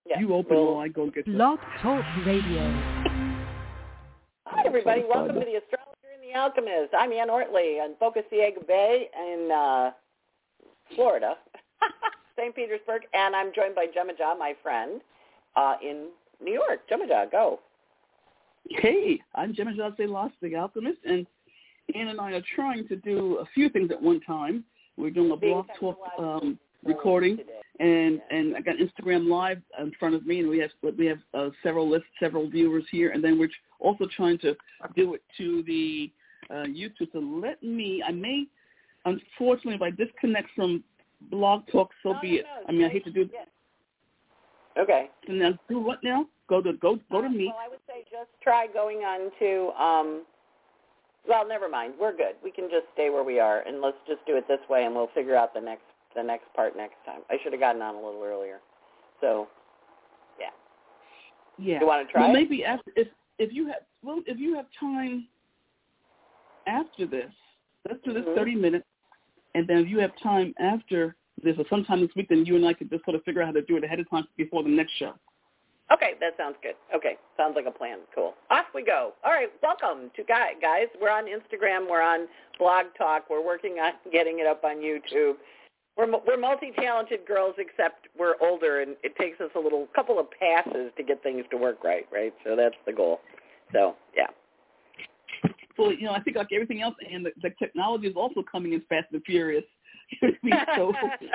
Yeah. You open while I go get Blog Talk Radio. Hi, everybody. Welcome to The Astrologer and the Alchemist. I'm Ann Ortley on Boca Ciega Bay in Florida, St. Petersburg, and I'm joined by Gemma Ja, my friend, in New York. Gemma Ja, go. Hey, I'm Gemma Ja Celas, the Alchemist, and Ann and I are trying to do a few things at one time. We're doing a Blog Talk recording, and I got Instagram Live in front of me, and we have several viewers here, and then we're also trying to do it to the YouTube. So I may, unfortunately, if I disconnect from Blog Talk, so be it. I mean, I hate to do. Yeah. Okay. So now do what now? Go to me. Well, I would say just try going on to. Well, never mind. We're good. We can just stay where we are, and let's just do it this way, and we'll figure out the next part next time. I should have gotten on a little earlier. So, yeah. Yeah. You want to try? Well, maybe after, if you have time after this, let's do this 30 minutes, and then if you have time after this or sometime this week, then you and I could just sort of figure out how to do it ahead of time before the next show. Okay, that sounds good. Okay, sounds like a plan. Cool. Off we go. All right, welcome to guys. We're on Instagram. We're on Blog Talk. We're working on getting it up on YouTube. We're multi-talented girls, except we're older, and it takes us a couple of passes to get things to work right? So that's the goal. So, yeah. Well, I think like everything else, and the technology is also coming in fast and furious. So,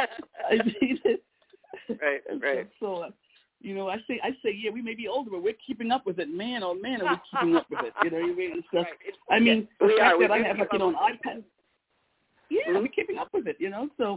Right. So, I say, yeah, we may be older, but we're keeping up with it. Man, oh man, are we keeping up with it? You know what I mean? And stuff. Right. I mean, the fact that I have an iPad. Yeah, we're keeping up with it. So.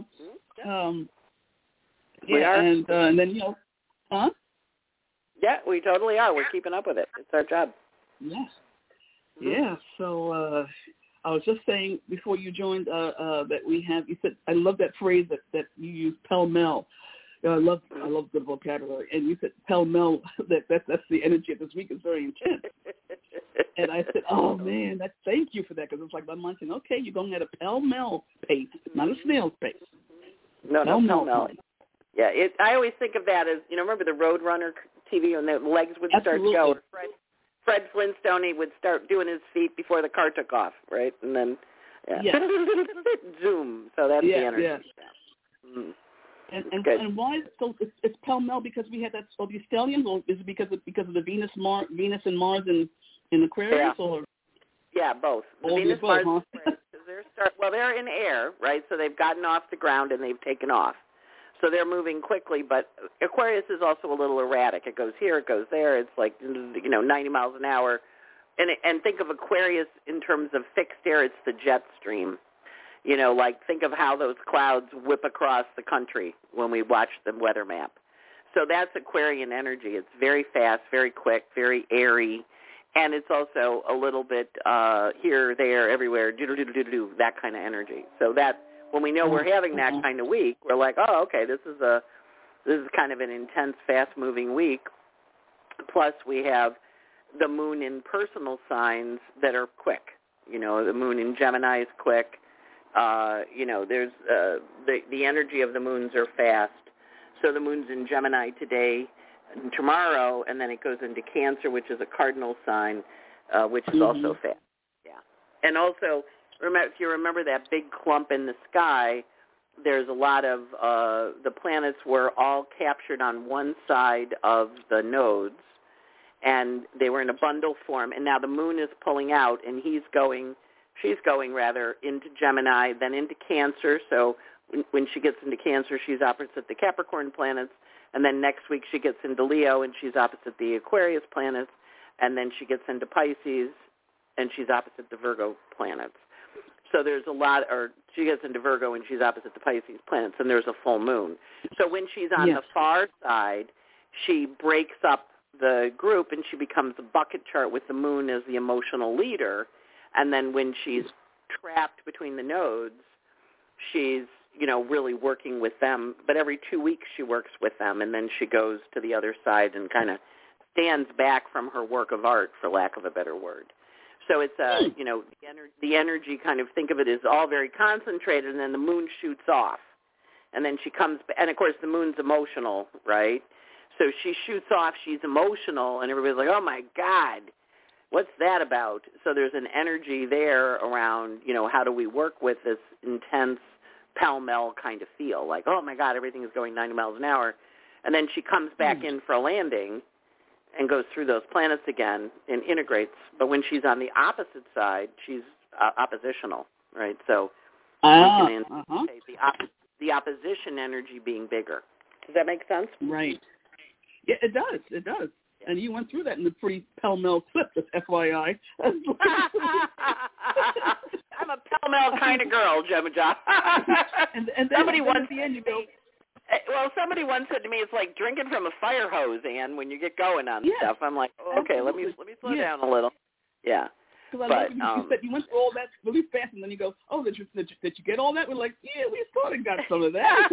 We are. And then huh? Yeah, we totally are. We're keeping up with it. It's our job. Yes. Yeah. So I was just saying before you joined that we have. You said I love that phrase that you use, pell-mell. I love good vocabulary. And you said pell-mell. That's the energy of this week is very intense. And I said, oh man, thank you for that, because it's like my mind saying, okay, you're going at a pell-mell pace, not a snail's pace. No, pell-mell. Yeah, I always think of that as, remember the Roadrunner TV when the legs would start to go. Fred Flintstone, he would start doing his feet before the car took off, right? And then, zoom. So that's the energy. Yeah. Mm. And why? So it's pell-mell because we had that the stelliums, or is it because of the Venus and Mars in Aquarius, or? Yeah, both. The Venus, Mars, Aquarius, they're in air, right? So they've gotten off the ground and they've taken off. So they're moving quickly, but Aquarius is also a little erratic. It goes here, it goes there. It's like 90 miles an hour. And think of Aquarius in terms of fixed air. It's the jet stream. Think of how those clouds whip across the country when we watch the weather map. So that's Aquarian energy. It's very fast, very quick, very airy, and it's also a little bit here, there, everywhere, do-do-do-do-do, that kind of energy. So that when we know we're having that kind of week, we're like, oh, okay, this is kind of an intense, fast-moving week. Plus, we have the moon in personal signs that are quick. The moon in Gemini is quick. There's the energy of the moons are fast. So the moon's in Gemini today and tomorrow, and then it goes into Cancer, which is a cardinal sign, which is also fast. Yeah. And also, if you remember that big clump in the sky, there's a lot of the planets were all captured on one side of the nodes, and they were in a bundle form. And now the moon is pulling out, and she's going into Gemini, then into Cancer. So when she gets into Cancer, she's opposite the Capricorn planets. And then next week she gets into Leo, and she's opposite the Aquarius planets. And then she gets into Pisces, and she's opposite the Virgo planets. So there's she gets into Virgo, and she's opposite the Pisces planets, and there's a full moon. So when she's on the far side, she breaks up the group, and she becomes a bucket chart with the moon as the emotional leader. And then when she's trapped between the nodes, she's, really working with them. But every 2 weeks she works with them, and then she goes to the other side and kind of stands back from her work of art, for lack of a better word. So it's, the energy, kind of think of it as all very concentrated, and then the moon shoots off. And then she comes, and of course the moon's emotional, right? So she shoots off. She's emotional, and everybody's like, "Oh my God, what's that about?" So there's an energy there around, how do we work with this intense pell-mell kind of feel, like, oh my God, everything is going 90 miles an hour, and then she comes back in for a landing and goes through those planets again and integrates. But when she's on the opposite side, she's oppositional, right? So we can anticipate the opposition energy being bigger. Does that make sense? Right. Yeah, it does. It does. Yeah. And you went through that in the pretty pell-mell clip, just FYI. I'm a pell-mell kind of girl, Gemma. and somebody once at the end, you go. Well, somebody once said to me, it's like drinking from a fire hose, Ann, when you get going on stuff. I'm like, okay, let me slow down a little. Yeah. Because I know you said you went through all that really fast, and then you go, oh, did you get all that? We're like, yeah, we sort of got some of that.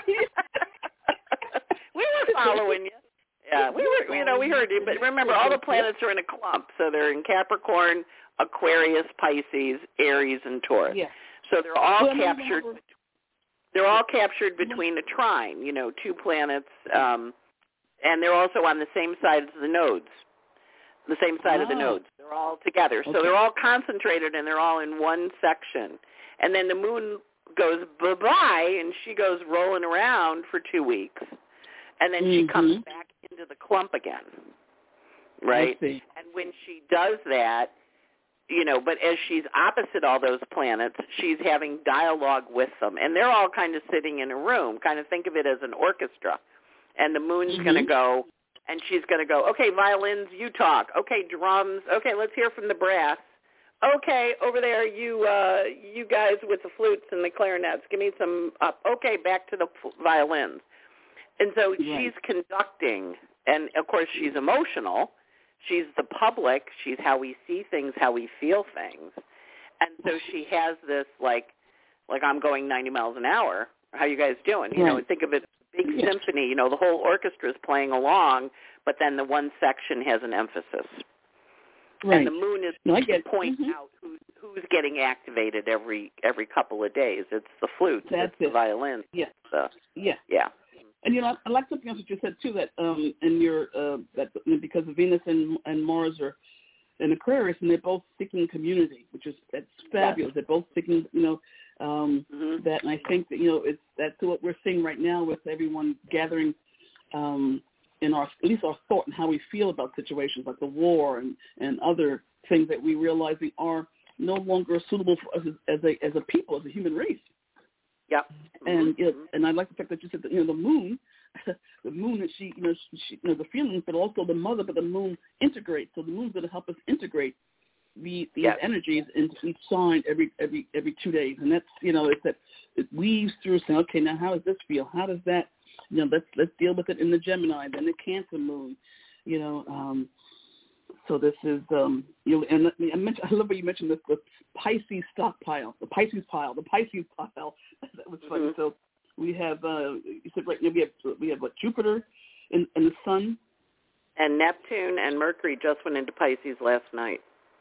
We were following you. Yeah, we were, we heard you. But remember, all the planets are in a clump. So they're in Capricorn, Aquarius, Pisces, Aries, and Taurus. Yeah. So they're all captured. They're all captured between a trine, two planets, and they're also on the same side as the nodes, the same side of the nodes. They're all together. So they're all concentrated, and they're all in one section. And then the moon goes bye-bye, and she goes rolling around for 2 weeks. And then she comes back into the clump again, right? And when she does that, but as she's opposite all those planets, she's having dialogue with them. And they're all kind of sitting in a room. Kind of think of it as an orchestra. And the moon's going to go, and she's going to go, okay, violins, you talk. Okay, drums. Okay, let's hear from the brass. Okay, over there, you guys with the flutes and the clarinets, give me some up. Okay, back to the violins. And so she's conducting, and, of course, she's emotional. She's the public. She's how we see things, how we feel things. And so she has this, like I'm going 90 miles an hour. How you guys doing? And think of it as a big symphony. The whole orchestra is playing along, but then the one section has an emphasis. Right. And the moon is to point out who's getting activated every couple of days. It's the flute. It's the violin. Yeah. Yeah. And I like something else that you said too, that in your that because Venus and Mars are in Aquarius, and they're both seeking community, that's fabulous. Yes. They're both seeking, that, and I think that that's what we're seeing right now with everyone gathering in at least our thought and how we feel about situations like the war and other things that we realize we are no longer suitable for us as a people, as a human race. Yep. And I like the fact that you said that the moon that she the feelings, but also the mother, but the moon integrates. So the moon's going to help us integrate these energies into each sign every 2 days, and that's it's that it weaves through saying, okay, now how does this feel? How does that let's deal with it in the Gemini, then the Cancer moon, So this is and I love what you mentioned the Pisces stockpile, the Pisces pile. That was funny. So we have you said right now we have what, Jupiter and the Sun, and Neptune and Mercury just went into Pisces last night.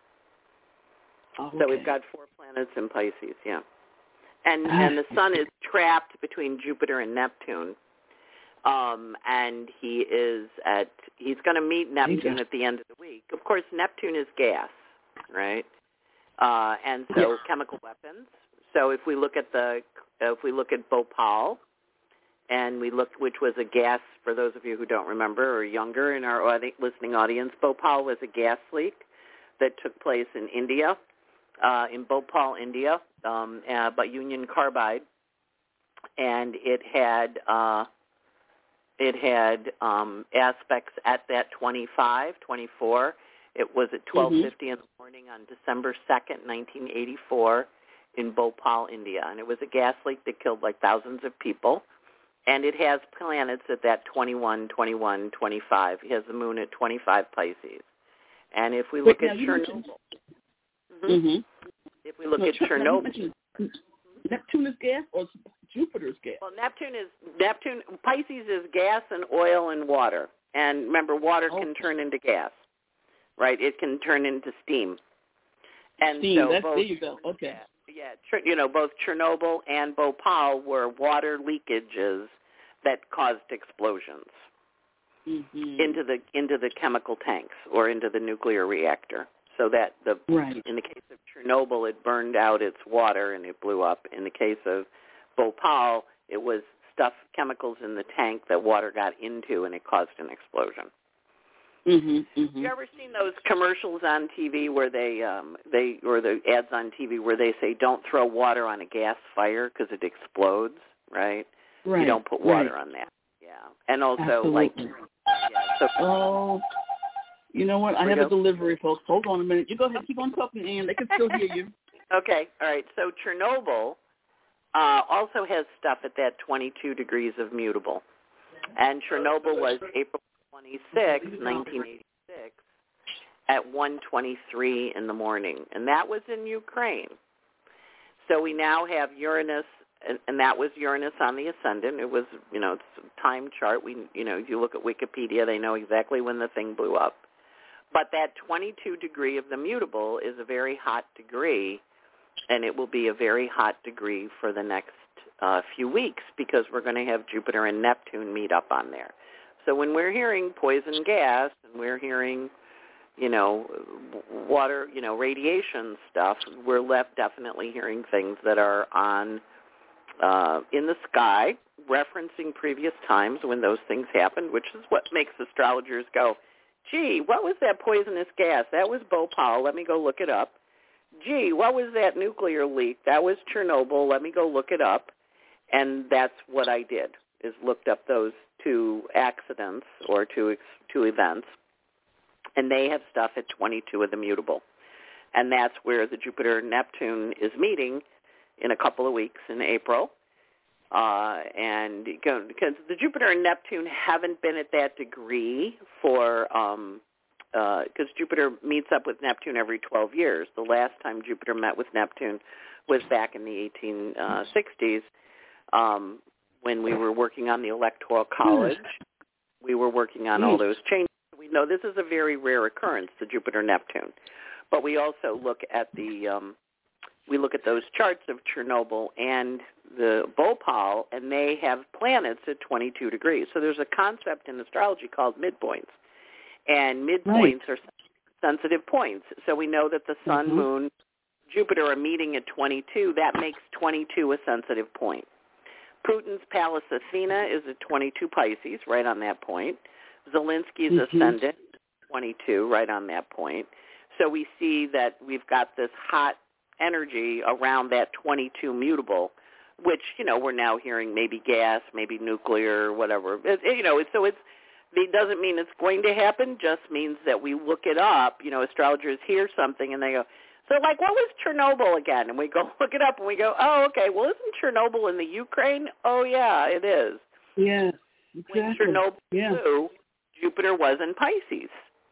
So we've got 4 planets in Pisces, and the Sun is trapped between Jupiter and Neptune. And he's going to meet Neptune at the end of the week. Of course, Neptune is gas, right? And so chemical weapons. So if we look at Bhopal, and which was a gas, for those of you who don't remember or younger in our listening audience, Bhopal was a gas leak that took place in India, in Bhopal, India, by Union Carbide, and it had aspects at that 24. It was at 12:50 in the morning on December 2nd, 1984, in Bhopal, India. And it was a gas leak that killed thousands of people. And it has planets at that 21, 21, 25. It has the moon at 25 Pisces. And if we look at Chernobyl, if we look at Chernobyl, Neptune is gas or Jupiter's gas? Well, Pisces is gas and oil and water. And remember, water can turn into gas, right? It can turn into steam. And steam, there you go. Okay. Yeah, both Chernobyl and Bhopal were water leakages that caused explosions. into the chemical tanks or into the nuclear reactor. So that in the case of Chernobyl, it burned out its water and it blew up. In the case of Bhopal, it was chemicals in the tank that water got into and it caused an explosion. You ever seen those commercials on TV where they or the ads on TV where they say don't throw water on a gas fire because it explodes, right? You don't put water on that. Yeah, and also Absolutely. You know what? I have a delivery, folks. Hold on a minute. You go ahead. Keep on talking, Ann. They can still hear you. Okay. All right. So Chernobyl also has stuff at that 22 degrees of mutable, and Chernobyl was April 26, 1986, at 1:23 in the morning, and that was in Ukraine. So we now have Uranus, and that was Uranus on the ascendant. It was, it's a time chart. If you look at Wikipedia, they know exactly when the thing blew up. But that 22 degree of the mutable is a very hot degree, and it will be a very hot degree for the next few weeks because we're going to have Jupiter and Neptune meet up on there. So when we're hearing poison gas and we're hearing, water, radiation stuff, we're definitely hearing things that are on in the sky, referencing previous times when those things happened, which is what makes astrologers go, gee, what was that poisonous gas? That was Bhopal. Let me go look it up. Gee, what was that nuclear leak? That was Chernobyl. Let me go look it up. And that's what I did, is looked up those two accidents or two events, and they have stuff at 22 of the mutable. And that's where the Jupiter-Neptune is meeting in a couple of weeks in April. And because the Jupiter and Neptune haven't been at that degree for, because Jupiter meets up with Neptune every 12 years. The last time Jupiter met with Neptune was back in the 1860s when we were working on the Electoral College. We were working on all those changes. We know this is a very rare occurrence, the Jupiter-Neptune. But we also look at those charts of Chernobyl and the Bhopal, and they have planets at 22 degrees. So there's a concept in astrology called midpoints, and midpoints are sensitive points. So we know that the Sun, Moon, Jupiter are meeting at 22. That makes 22 a sensitive point. Putin's Pallas Athena is at 22 Pisces, right on that point. Zelensky's ascendant, 22, right on that point. So we see that we've got this hot energy around that 22 mutable, which, we're now hearing maybe gas, maybe nuclear, whatever. It doesn't mean it's going to happen, just means that we look it up. Astrologers hear something and they go, so what was Chernobyl again? And we go look it up and we go, oh, okay, well, isn't Chernobyl in the Ukraine? Oh, yeah, it is. Yeah, exactly. When Chernobyl blew, Jupiter was in Pisces.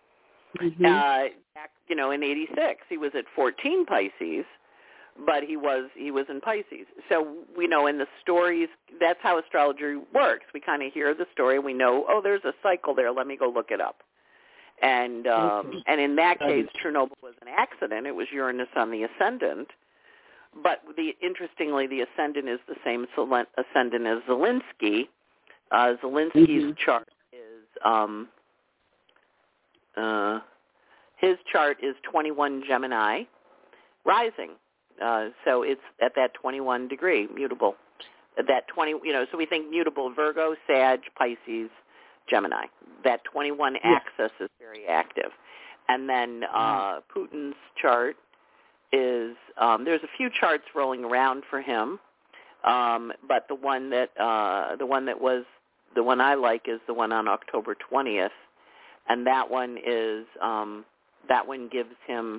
Back, in 86, he was at 14 Pisces, but he was in Pisces. So we know in the stories, that's how astrology works. We kind of hear the story and we know, oh, there's a cycle there. Let me go look it up. And in that case, Chernobyl was an accident. It was Uranus on the ascendant. But interestingly, the ascendant is the same ascendant as Zelensky. Zelensky's chart is his chart is 21 Gemini rising. So it's at that 21 degree mutable. That 20, so we think mutable Virgo, Sag, Pisces, Gemini. That 21 axis is very active. And then Putin's chart is there's a few charts rolling around for him, but the one I like is the one on October 20th, and that one gives him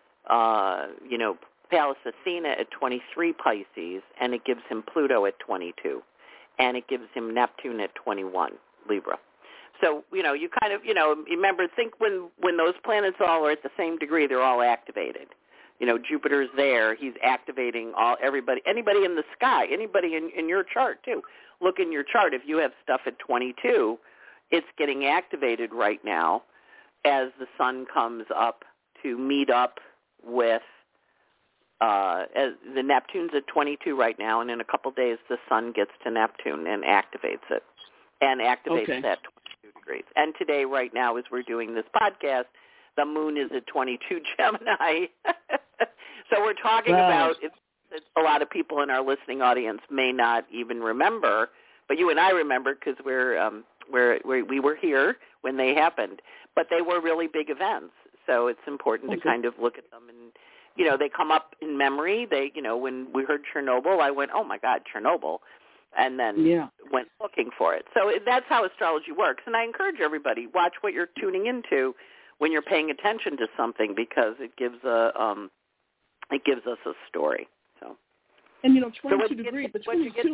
Pallas Athena at 23 Pisces, and it gives him Pluto at 22, and it gives him Neptune at 21 Libra. So, you kind of, remember, think when those planets all are at the same degree, they're all activated. Jupiter's there. He's activating anybody in the sky, anybody in your chart, too. Look in your chart. If you have stuff at 22, it's getting activated right now as the sun comes up to meet up with as the Neptune's at 22 right now, and in a couple days the sun gets to Neptune and activates it, and activates that degrees. And today, right now, as we're doing this podcast, the moon is at 22 Gemini. So we're talking about, it's a lot of people in our listening audience may not even remember, but you and I remember because we were here when they happened. But they were really big events, so it's important to kind of look at them. And, you know, they come up in memory. They, you know, when we heard Chernobyl, I went, oh, my God, Chernobyl, and then went looking for it. So that's how astrology works. And I encourage everybody, watch what you're tuning into when you're paying attention to something, because it gives us a story. So, and you know, 22 degrees, but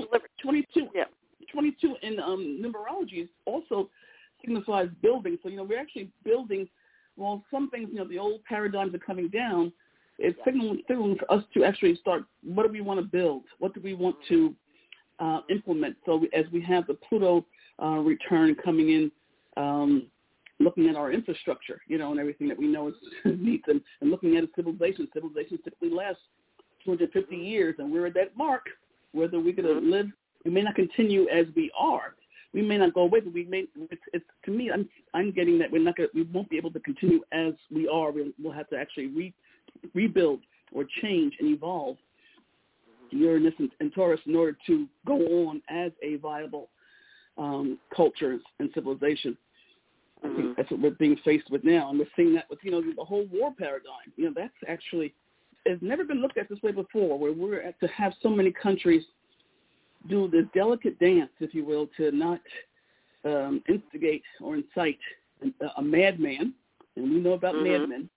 22 in numerology also signifies building. So, you know, we're actually building. Well, some things, you know, the old paradigms are coming down. It's signaling for us to actually start. What do we want to build? What do we want to implement? So as we have the Pluto return coming in, looking at our infrastructure, you know, and everything that we know is needs, and looking at a civilization. Civilizations typically last 250 years, and we're at that mark. Whether we're going to live, we may not continue as we are. We may not go away, but we may. It's to me, I'm getting that we won't be able to continue as we are. We'll have to actually rebuild or change and evolve Uranus and Taurus in order to go on as a viable culture and civilization. I think that's what we're being faced with now, and we're seeing that with, you know, the whole war paradigm. You know, that's actually has never been looked at this way before, where we're to have so many countries do this delicate dance, if you will, to not instigate or incite a madman, and we know about madmen,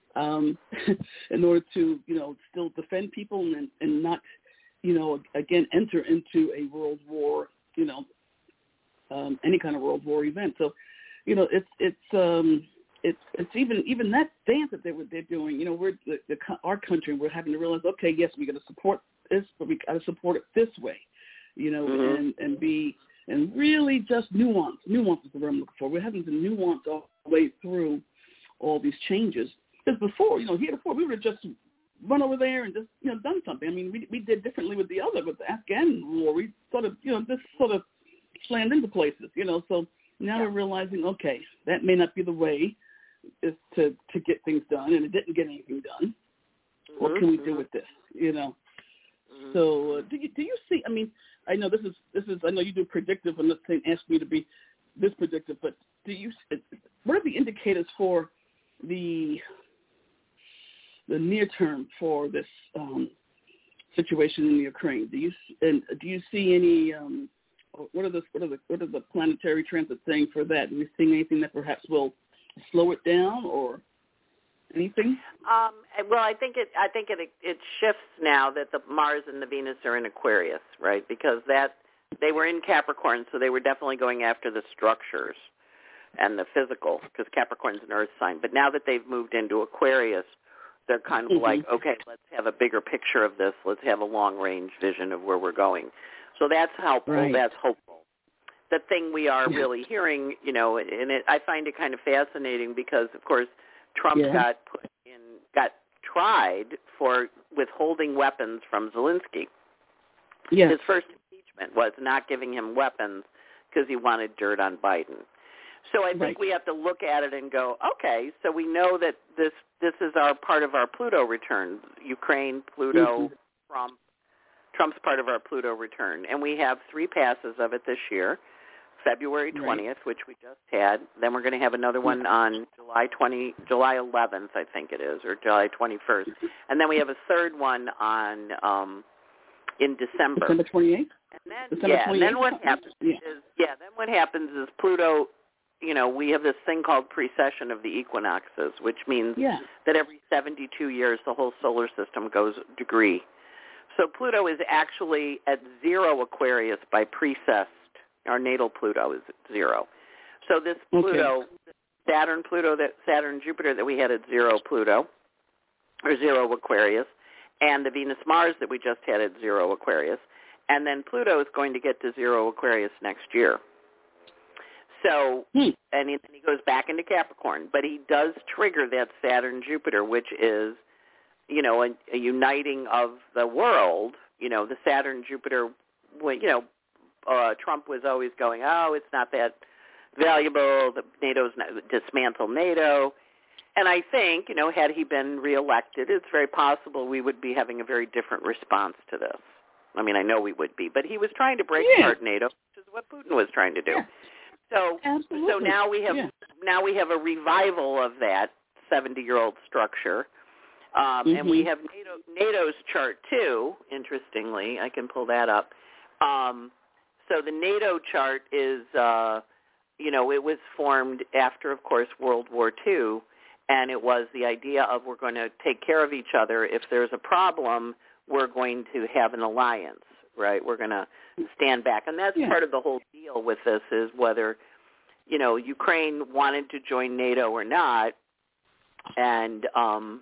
in order to, you know, still defend people and not, you know, again, enter into a world war, you know, any kind of world war event. So, you know, it's even that dance that they're doing. You know, we're our country. We're having to realize, okay, yes, we got to support this, but we got to support it this way. You know, and really just nuance is the word I'm looking for. We're having to nuance all the way through all these changes. Because before, you know, heretofore we would have just run over there and just, you know, done something. I mean, we did differently with the Afghan war. We sort of, you know, just sort of slammed into places, you know. So now we're realizing, okay, that may not be the way is to get things done, and it didn't get anything done. What can we do with this, you know? So do you see? I mean, I know this is. I know you do predictive. I'm not saying ask me to be this predictive, but what are the indicators for the near term for this situation in the Ukraine? Do you see any? What are the planetary transits saying for that? Are we seeing anything that perhaps will slow it down or anything? Well, I think it shifts now that the Mars and the Venus are in Aquarius, right? Because they were in Capricorn, so they were definitely going after the structures and the physical, because Capricorn's an earth sign. But now that they've moved into Aquarius, they're kind of like, okay, let's have a bigger picture of this. Let's have a long-range vision of where we're going. So that's helpful. Right. That's hopeful. The thing we are really hearing, you know, and I find it kind of fascinating because, of course, Trump got tried for withholding weapons from Zelensky. Yeah. His first impeachment was not giving him weapons because he wanted dirt on Biden. So I think we have to look at it and go, okay, so we know that this is our part of our Pluto return. Ukraine, Pluto, Trump's part of our Pluto return. And we have 3 passes of it this year. February 20th, which we just had. Then we're going to have another one on July 11th, I think it is, or July 21st. And then we have a third one on in December. December 28th? And then what happens is Pluto, you know, we have this thing called precession of the equinoxes, which means that every 72 years the whole solar system goes a degree. So Pluto is actually at 0 Aquarius by precess. Our natal Pluto is at 0. So this Pluto, Saturn, Jupiter that we had at 0 Pluto, or 0 Aquarius, and the Venus-Mars that we just had at 0 Aquarius, and then Pluto is going to get to 0 Aquarius next year. So, and then he goes back into Capricorn, but he does trigger that Saturn-Jupiter, which is, you know, a uniting of the world. You know, the Saturn-Jupiter, you know, Trump was always going, oh, it's not that valuable. The NATO's dismantle NATO. And I think, had he been reelected, it's very possible we would be having a very different response to this. I mean, I know we would be, but he was trying to break apart NATO, which is what Putin was trying to do. Yeah. So now we have a revival of that 70-year-old structure, and we have NATO's chart too. Interestingly, I can pull that up. So the NATO chart is, it was formed after, of course, World War II. And it was the idea of we're going to take care of each other. If there's a problem, we're going to have an alliance, right? We're going to stand back. And that's part of the whole deal with this is whether, Ukraine wanted to join NATO or not. And to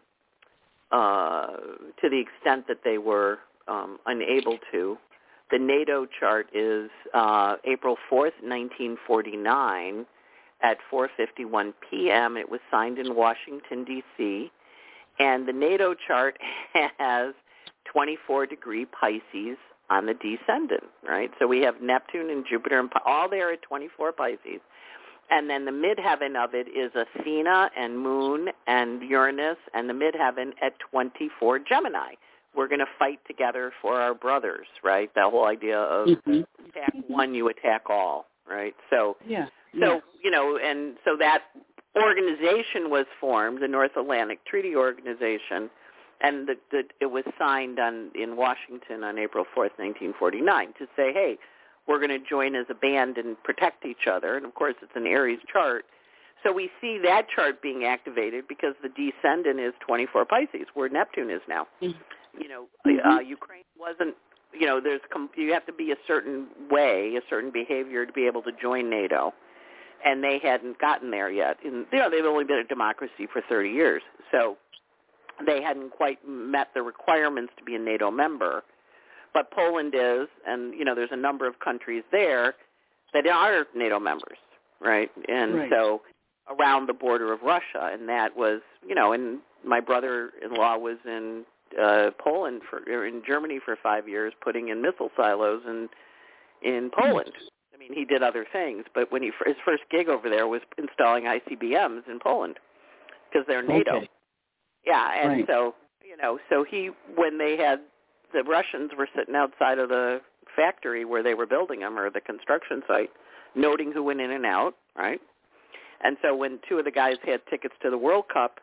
the extent that they were unable to, the NATO chart is April 4th, 1949. At 4:51 p.m. It was signed in Washington, D.C., and the NATO chart has 24-degree Pisces on the descendant, right? So we have Neptune and Jupiter and all there at 24 Pisces. And then the midheaven of it is Athena and Moon and Uranus, and the midheaven at 24 Gemini. We're going to fight together for our brothers, right? That whole idea of attack one, you attack all, right? So and so that organization was formed, the North Atlantic Treaty Organization, and it was signed in Washington on April 4th, 1949, to say, hey, we're going to join as a band and protect each other. And, of course, it's an Aries chart. So we see that chart being activated because the descendant is 24 Pisces, where Neptune is now. Ukraine wasn't, you have to be a certain way, a certain behavior to be able to join NATO. And they hadn't gotten there yet. And, they've only been a democracy for 30 years. So they hadn't quite met the requirements to be a NATO member. But Poland is, and, there's a number of countries there that are NATO members, right? And so around the border of Russia. And that was, and my brother-in-law was in Poland, in Germany for 5 years, putting in missile silos in Poland. I mean, he did other things, but when his first gig over there was installing ICBMs in Poland because they're NATO. Okay. Yeah, and so when they had the Russians were sitting outside of the factory where they were building them or the construction site, noting who went in and out, right? And so when two of the guys had tickets to the World Cup,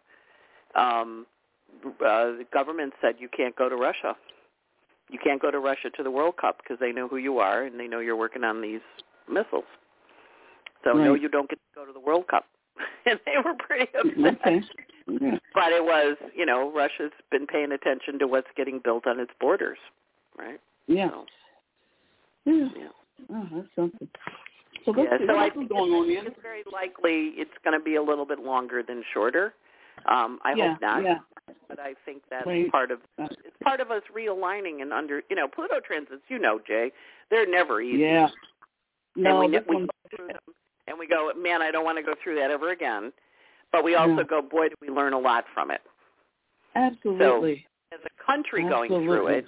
the government said you can't go to Russia. You can't go to Russia to the World Cup because they know who you are and they know you're working on these missiles. So no, you don't get to go to the World Cup. And they were pretty upset. Okay. Yeah. But it was, Russia's been paying attention to what's getting built on its borders, right? Yeah. So, yeah. Oh, that's something. So I think it's very likely it's going to be a little bit longer than shorter. I hope not. Yeah. But I think that's part of us realigning and Pluto transits, Jay, they're never easy. Yeah. No, and we go through them, and we go, man, I don't want to go through that ever again. But we also go, boy, do we learn a lot from it. Absolutely. So as a country going through it,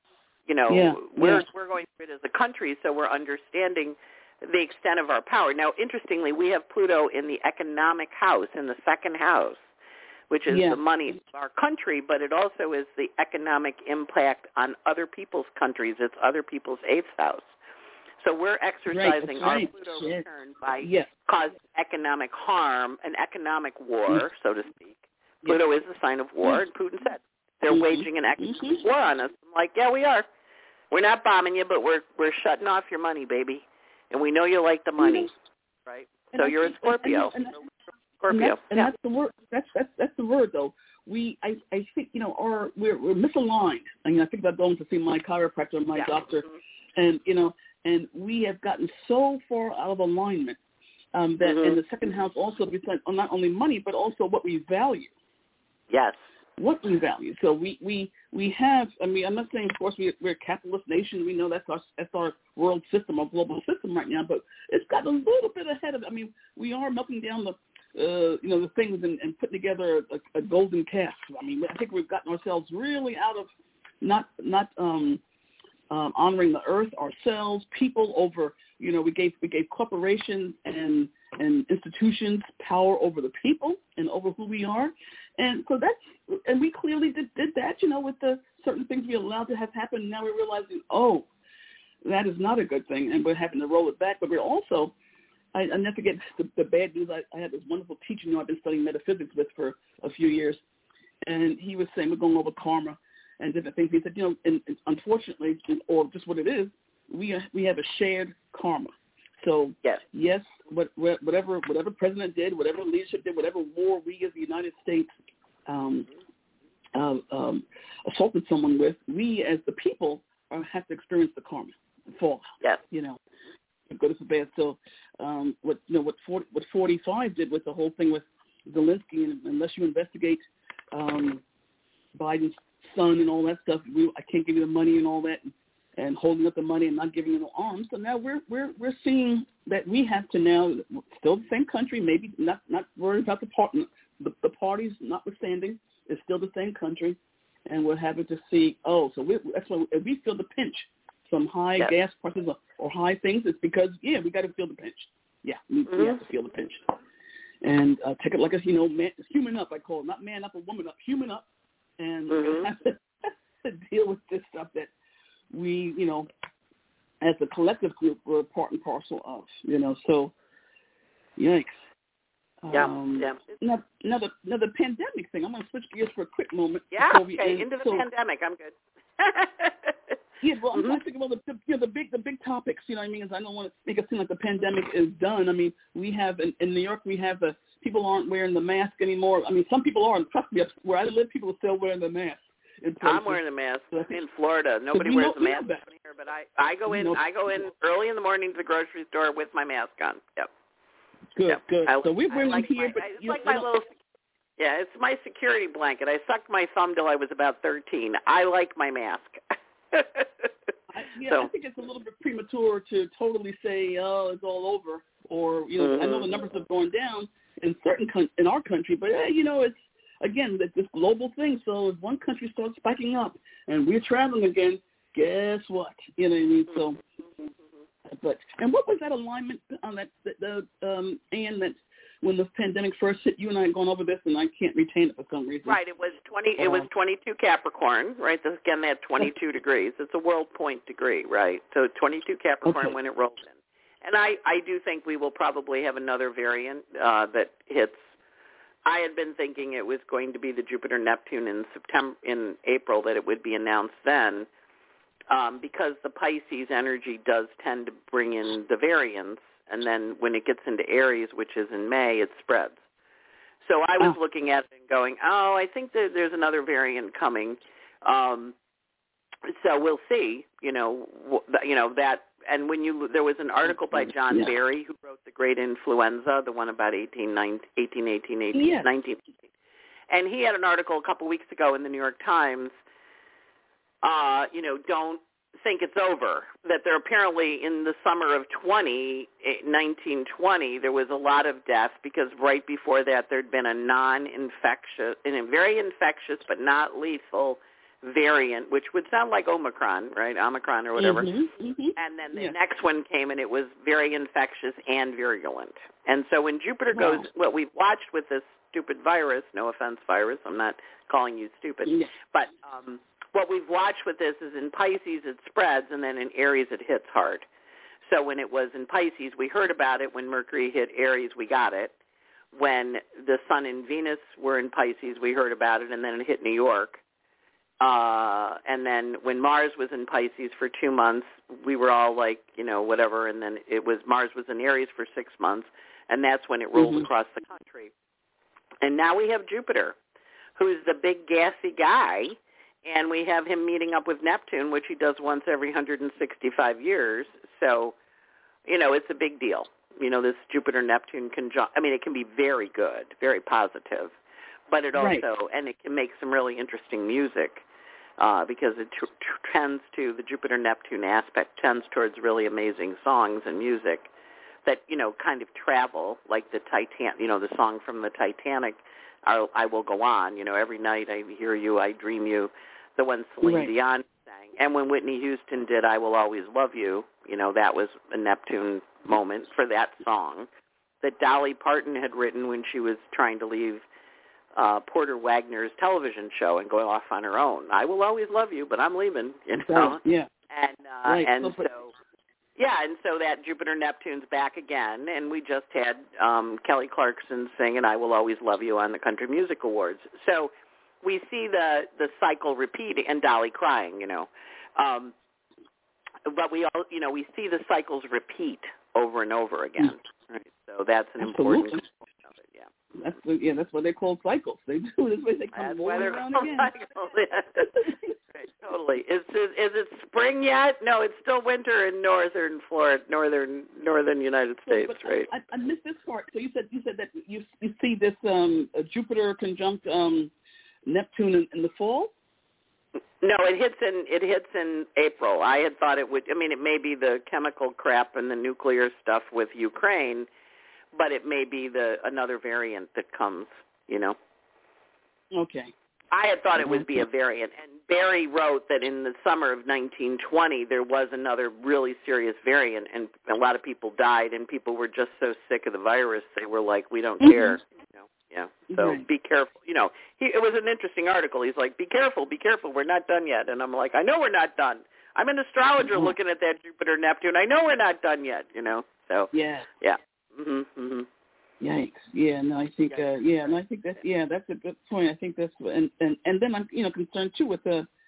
we're going through it as a country, so we're understanding the extent of our power. Now, interestingly, we have Pluto in the economic house, in the second house, which is the money of our country, but it also is the economic impact on other people's countries. It's other people's eighth house. So we're exercising our Pluto return by causing economic harm, an economic war, so to speak. Pluto is the sign of war, and Putin said they're waging an economic war on us. I'm like, yeah, we are. We're not bombing you, but we're shutting off your money, baby. And we know you like the money, right? So you're a Scorpio. Scorpio. And that's the word. That's the word, though. I think we're misaligned. I mean, I think about going to see my chiropractor, my doctor, and and we have gotten so far out of alignment that in the second house also reflects on not only money but also what we value. Yes. What we value. So we have. I mean, I'm not saying, of course, we're a capitalist nation. We know that's our world system, our global system right now. But it's got a little bit ahead of it. I mean, we are melting down the things and putting together a golden calf. I mean, I think we've gotten ourselves really out of not honoring the earth, ourselves, people over. We gave corporations and and institutions power over the people and over who we are. And so and we clearly did that, with the certain things we allowed to have happen. Now we're realizing, that is not a good thing, and we're having to roll it back. But we're also, I never forget the bad news. I had this wonderful teacher I've been studying metaphysics with for a few years, and he was saying, we're going over karma and different things. He said, and unfortunately, or just what it is, we have a shared karma. So yes, whatever president did, whatever leadership did, whatever war we as the United States assaulted someone with, we as the people have to experience the karma, the fallout. Yes. Good or bad. So what 45 did with the whole thing with Zelensky, and unless you investigate Biden's son and all that stuff, I can't give you the money and all that. And holding up the money and not giving them the arms. So now we're seeing that we have to now, still the same country, maybe not worried about the parties notwithstanding, it's still the same country, and we're having to see, that's why we feel the pinch from high gas prices or high things. It's because, we got to feel the pinch. Yeah, we have to feel the pinch. And take it like human up, I call it, not man up or woman up, human up, and have to deal with this stuff that we, as a collective group, we're part and parcel of, so yikes. Another pandemic thing. I'm going to switch gears for a quick moment. Yeah, into the pandemic. I'm good. I'm thinking about the big topics, as I don't want to make it seem like the pandemic is done. I mean, we have, in New York, we have people aren't wearing the mask anymore. I mean, some people are, and trust me, where I live, people are still wearing the mask. I'm wearing a mask in Florida. Nobody wears a mask here, but I go in early in the morning to the grocery store with my mask on. Yep. Good. So we're wearing here, but it's like my little. Yeah, it's my security blanket. I sucked my thumb till I was about 13. I like my mask. I think it's a little bit premature to totally say, it's all over, or I know the numbers are going down in in our country, but it's. Again, this global thing. So if one country starts spiking up and we're traveling again, guess what? You know what I mean? So, and what was that alignment on that Ann, that when the pandemic first hit, you and I had gone over this, and I can't retain it for some reason. Right. It was 20. It was 22 Capricorn. Right. Again, they had 22 degrees. It's a world point degree. Right. So 22 Capricorn when it rolls in, and I do think we will probably have another variant that hits. I had been thinking it was going to be the Jupiter-Neptune in April, that it would be announced then, because the Pisces energy does tend to bring in the variants, and then when it gets into Aries, which is in May, it spreads. So I was looking at it and going, I think that there's another variant coming. So we'll see, that. And there was an article by John Barry, who wrote The Great Influenza, the one about 1918, and he had an article a couple weeks ago in the New York Times. Don't think it's over. That there apparently in the summer of 1920, there was a lot of death because right before that there'd been a very infectious but not lethal variant, which would sound like Omicron, right? Omicron or whatever. And then the next one came, and it was very infectious and virulent. And so when Jupiter goes, what we've watched with this stupid virus, no offense, virus, I'm not calling you stupid, but what we've watched with this is in Pisces it spreads, and then in Aries it hits hard. So when it was in Pisces, we heard about it. When Mercury hit Aries, we got it. When the Sun and Venus were in Pisces, we heard about it, and then it hit New York. And then when Mars was in Pisces for 2 months, we were all like, whatever. And then Mars was in Aries for 6 months, and that's when it rolled across the country. And now we have Jupiter, who's the big gassy guy, and we have him meeting up with Neptune, which he does once every 165 years. So, it's a big deal. This Jupiter-Neptune conjunction. I mean, it can be very good, very positive, but it also, and it can make some really interesting music. Because it tends to, the Jupiter-Neptune aspect tends towards really amazing songs and music that, kind of travel, like the the song from the Titanic, I Will Go On, every night I hear you, I dream you, the one Celine Dion sang. And when Whitney Houston did I Will Always Love You, that was a Neptune moment for that song. that Dolly Parton had written when she was trying to leave Porter Wagner's television show and go off on her own. I will always love you, but I'm leaving, you know. Yeah. And so that Jupiter Neptune's back again, and we just had Kelly Clarkson sing "And I Will Always Love You" on the Country Music Awards. So we see the cycle repeating, and Dolly crying, you know. But we all, you know, we see the cycles repeat over and over again. Right? So that's an important component of it. Yeah. That's what they call cycles. They do this way. They come rolling around again. Cycles. Right, totally. Is it spring yet? No, it's still winter in northern Florida, northern United States. But right. I missed this part. So you said that you see this Jupiter conjunct Neptune in the fall. No, it hits in April. I had thought it would. I mean, it may be the chemical crap and the nuclear stuff with Ukraine, but it may be another variant that comes. You know. Okay. I had thought it would be a variant, and Barry wrote that in the summer of 1920 there was another really serious variant, and a lot of people died, and people were just so sick of the virus they were like, we don't care. You know? Yeah. So Be careful. You know, it was an interesting article. He's like, be careful, we're not done yet. And I'm like, I know we're not done. I'm an astrologer looking at that Jupiter Neptune. I know we're not done yet. You know. So yeah. Yikes! Yeah, no, I think I think that's a good point. I think that's and then I'm concerned too with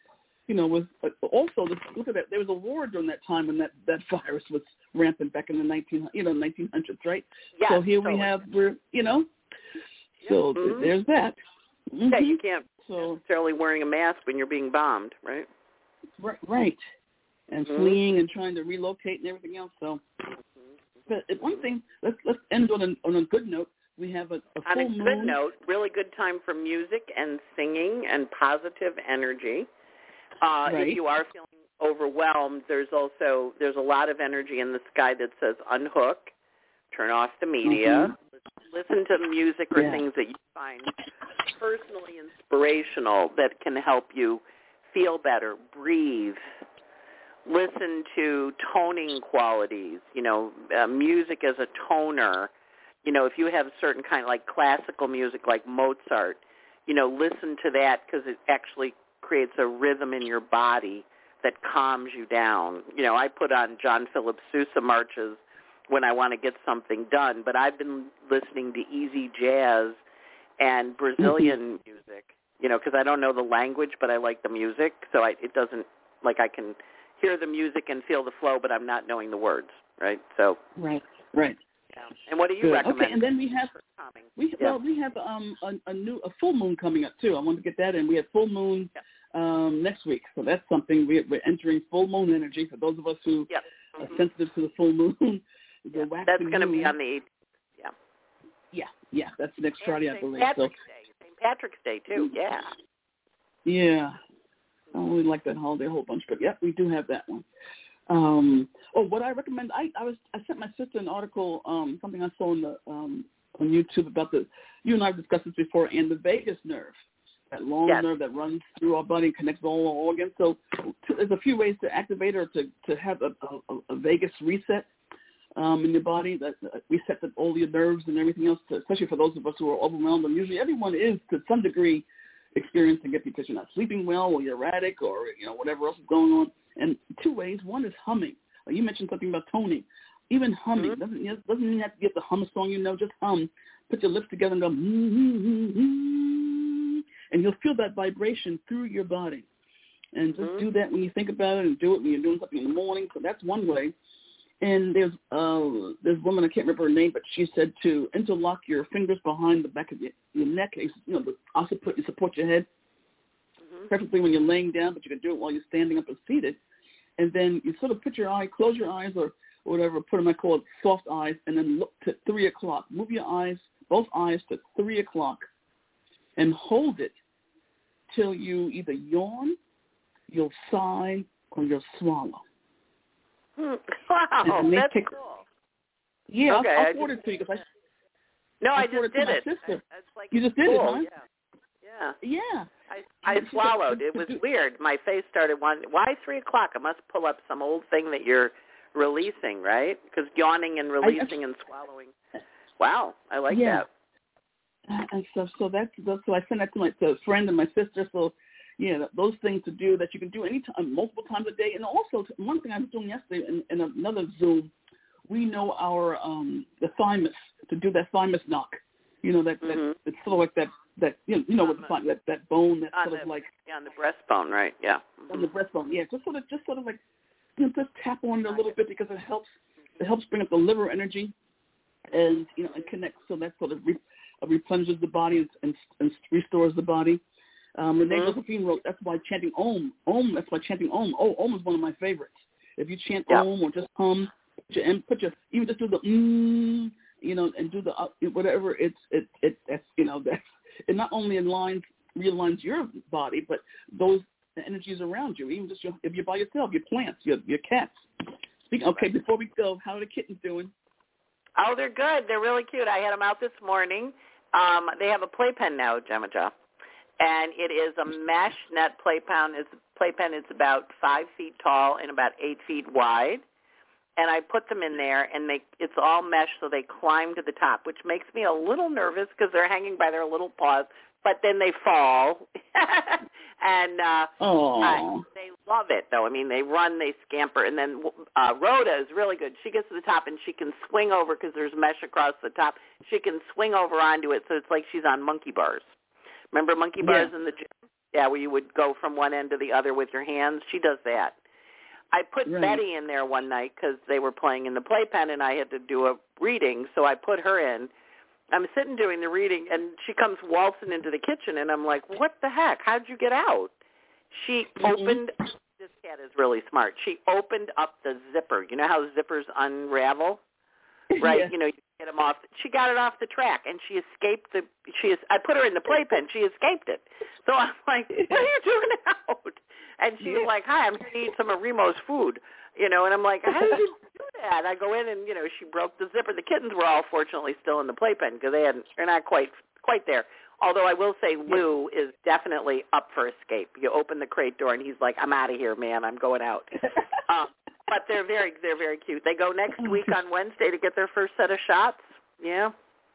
also look at that. There was a war during that time when that virus was rampant back in the 1900s, right? Yeah. So here we have so there's that. Mm-hmm. Yeah, you can't necessarily wearing a mask when you're being bombed, right? Right. And fleeing and trying to relocate and everything else. So. But one thing, let's end on a good note. We have a full moon. On a good note, really good time for music and singing and positive energy. Right. If you are feeling overwhelmed, there's a lot of energy in the sky that says unhook, turn off the media, listen to music or things that you find personally inspirational that can help you feel better, breathe. Listen to toning qualities, music as a toner. If you have certain kind of like classical music like Mozart, listen to that because it actually creates a rhythm in your body that calms you down. I put on John Philip Sousa marches when I want to get something done, but I've been listening to easy jazz and Brazilian music, because I don't know the language, but I like the music, so it doesn't, like I can hear the music and feel the flow, but I'm not knowing the words, right? So right. Yeah. And what do you recommend? Okay, and then we have a full moon coming up too. I want to get that in. We have full moon next week, so that's something we're entering full moon energy for those of us who are sensitive to the full moon. That's going to be on the 8th. Yeah, that's next Friday, I believe. St. Patrick's Day too. Yeah. Yeah. I don't really like that holiday a whole bunch, but we do have that one. What I recommend, I sent my sister an article, something I saw on YouTube about you and I have discussed this before, and the vagus nerve, that long nerve that runs through our body and connects all our organs. So there's a few ways to activate or to have a vagus reset in your body, that reset all your nerves and everything else, especially for those of us who are overwhelmed. And usually everyone is to some degree experiencing it because you're not sleeping well or you're erratic or whatever else is going on. And two ways. One is humming. You mentioned something about toning. Even humming doesn't mean you have to get to hum a song. Just hum. Put your lips together and go, and you'll feel that vibration through your body. And just do that when you think about it, and do it when you're doing something in the morning. So that's one way. And there's a woman, I can't remember her name, but she said to interlock your fingers behind the back of your neck. Also you support your head, preferably when you're laying down, but you can do it while you're standing up or seated. And then you sort of close your eyes or whatever, put them, I call it soft eyes, and then look to 3 o'clock. Move your eyes, both eyes to 3 o'clock, and hold it till you either yawn, you'll sigh, or you'll swallow. Wow, that's cool. Yeah, okay, I'll forward it to you because I just did it. It's like you just did it, huh? Yeah. I swallowed. It was weird. My face started wondering, why 3 o'clock? I must pull up some old thing that you're releasing, right? Because yawning and releasing and swallowing Wow, I like that. And stuff. So so I send that to a friend and my sister. So, those things to do that you can do anytime, multiple times a day. And also, one thing I was doing yesterday in another Zoom, we know our the thymus, to do that thymus knock. That it's sort of like that what the thymus, that bone that's sort of like on the breastbone, right? Yeah. On the breastbone, yeah. Just sort of like just tap on it a little bit, because it helps bring up the liver energy, and and connect, so that sort of replenishes the body and restores the body. Renee Josephine wrote, that's why chanting Om. That's why chanting Om. Om is one of my favorites. If you chant Om or just hum, even just do the and do the whatever. That's that's it. Not only realigns your body, but those energies around you. Even just if you're by yourself, your plants, your cats. Okay, before we go, how are the kittens doing? Oh, they're good. They're really cute. I had them out this morning. They have a playpen now, Jemaja, and it is a mesh net playpen. It's about 5 feet tall and about 8 feet wide. And I put them in there, and it's all mesh, so they climb to the top, which makes me a little nervous because they're hanging by their little paws, but then they fall. And they love it, though. I mean, they run, they scamper, and then Rhoda is really good. She gets to the top, and she can swing over because there's mesh across the top. She can swing over onto it, so it's like she's on monkey bars. Remember monkey bars in the gym? Yeah, where you would go from one end to the other with your hands? She does that. I put Betty in there one night because they were playing in the playpen, and I had to do a reading, so I put her in. I'm sitting doing the reading, and she comes waltzing into the kitchen, and I'm like, what the heck? How'd you get out? She opened, this cat is really smart, she opened up the zipper. You know how zippers unravel? Right? Yeah. You get them off. She got it off the track, and she escaped I put her in the playpen. She escaped it. So I'm like, what are you doing out? And she's like, hi, I'm here to eat some of Remo's food. And I'm like, how did you do that? I go in and, she broke the zipper. The kittens were all fortunately still in the playpen because they're not quite there. Although I will say Lou is definitely up for escape. You open the crate door and he's like, I'm out of here, man. I'm going out. But they're very cute. They go next week on Wednesday to get their first set of shots. Yeah.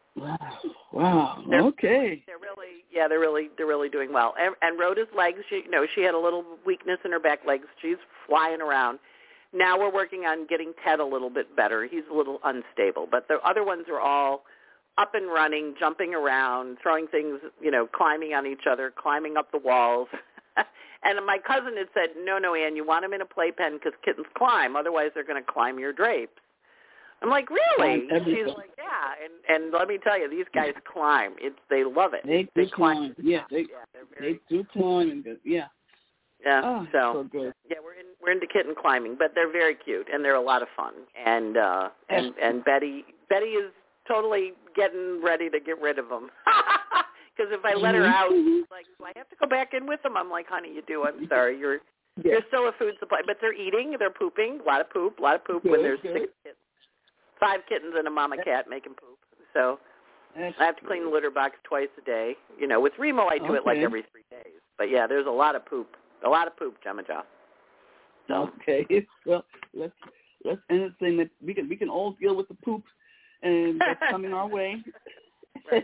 Wow. Okay. They're really doing well. And Rhoda's legs, she had a little weakness in her back legs. She's flying around. Now we're working on getting Ted a little bit better. He's a little unstable, but the other ones are all up and running, jumping around, throwing things, climbing on each other, climbing up the walls. And my cousin had said, no, Ann, you want them in a playpen because kittens climb. Otherwise, they're going to climb your drapes. I'm like, really? She's like, yeah. And let me tell you, these guys climb. They love it. They climb. Yeah, they do climb. Yeah. Yeah. Oh, so good. Yeah, we're into kitten climbing, but they're very cute and they're a lot of fun. And Betty is totally getting ready to get rid of them. Because if I let her out, she's like, do I have to go back in with them? I'm like, honey, you do. I'm sorry. You're still a food supply. But they're eating. They're pooping. A lot of poop good, when there's 6 kittens. 5 kittens and a mama cat making poop. So I have to clean the litter box twice a day. With Remo, I do it like every 3 days. But, yeah, there's a lot of poop. Jemaja. So. Okay. Well, let's end it saying that we can all deal with the poop and that's coming our way. Right.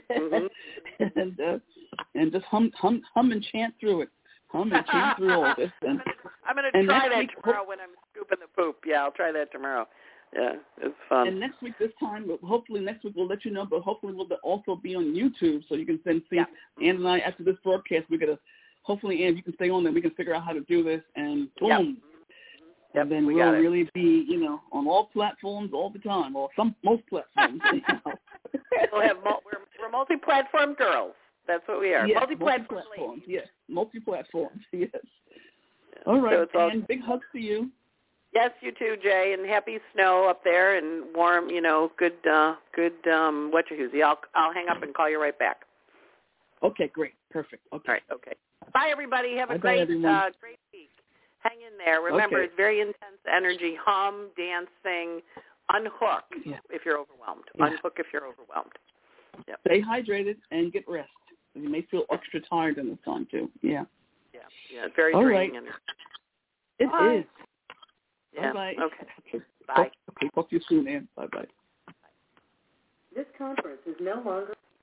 And just hum and chant through it. Hum and chant through all this. I'm going to try that tomorrow when I'm scooping the poop. Yeah, I'll try that tomorrow. Yeah, it's fun. And next week, hopefully next week we'll let you know, but hopefully we'll also be on YouTube so you can then see Ann and I after this broadcast. We're going to, hopefully, Ann, you can stay on there. We can figure out how to do this, and boom. Yep, and then we'll really be, on all platforms all the time, or most platforms. We're multi-platform girls. That's what we are. Yes, multi-platforms. Yes, multi-platforms. Yes. All right, and big hugs to you. Yes, you too, Jay, and happy snow up there and warm. Good. Whatchahoosey. I'll hang up and call you right back. Okay, great, perfect. Okay. All right. Okay. Bye, everybody. Have a great week. Hang in there. Remember, It's very intense energy. Hum, dance, sing, unhook if you're overwhelmed. Yeah. Unhook if you're overwhelmed. Yep. Stay hydrated and get rest. You may feel extra tired in this time, too. Yeah. Yeah, it's very draining. Right. It is. Yeah. Bye-bye. Okay. Bye. Okay, talk to you soon, Ann. Bye-bye. This conference is no longer